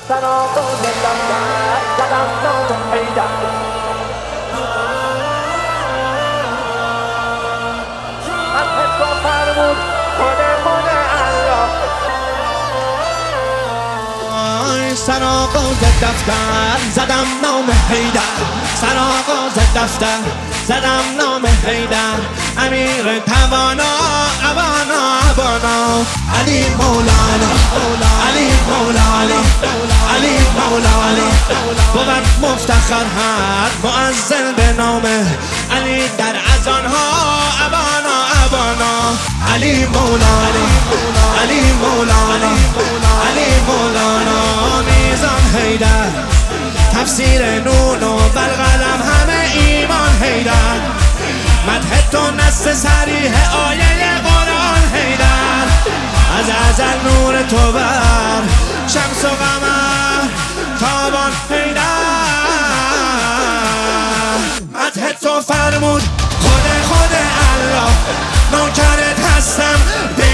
سرآغاز لشکر زدم نام حیدر. از حسا فرمود خود الله. سرآغاز دفتر زدم نام حیدر، سرآغاز دفتر زدم نام حیدر. امیر توانا ابانا ابانا، علی مولانا علی مولانا علی مولانا. بود مفتخر هر مؤذن به نامه علی در اذانها ابانا ابانا. علی مولانا علی مولانا علی مولانا. میزان حیدر تفسیر نون و بالقلم همه ایمان حیدر. مدح تو نص صریح آیه قرآن حیدر. از ازل نور تو بر شمس و قمر تابان حیدر. مدح تو فرمود خود الله، نوکرت هستم